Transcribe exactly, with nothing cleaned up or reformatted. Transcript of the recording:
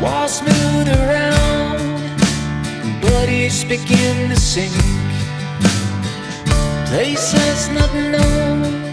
Walls smooth around, buddies begin to sink. Places not known,